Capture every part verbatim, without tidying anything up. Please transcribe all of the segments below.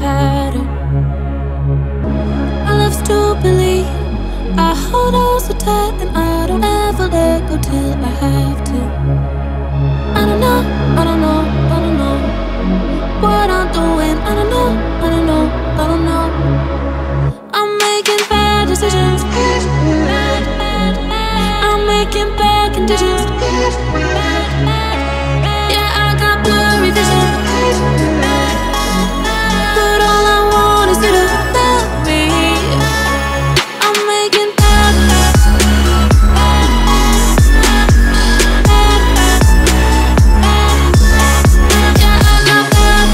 pattern. I love to believe I hold on so tight and I don't ever let go till I have to. I don't know, I don't know, I don't know what I'm doing. I don't know, I don't know, I don't know. I'm making bad decisions. I'm making bad conditions. Yeah, I got blurry vision, but all I want is you to love me. I'm making bad, yeah, I got bad,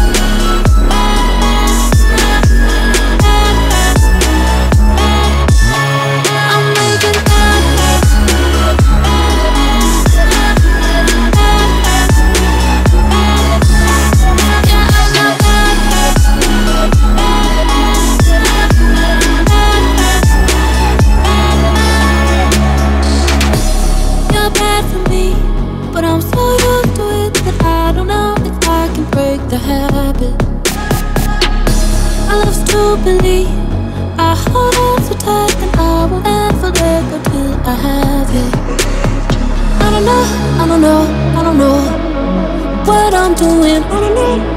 I'm making bad, yeah, I got bad, you're bad for me, but I'm so used to it that I don't know if I can break the habit. I love to believe I hold on so tight that I won't ever let go till I have it. I don't know, I don't know, I don't know what I'm doing. I don't know.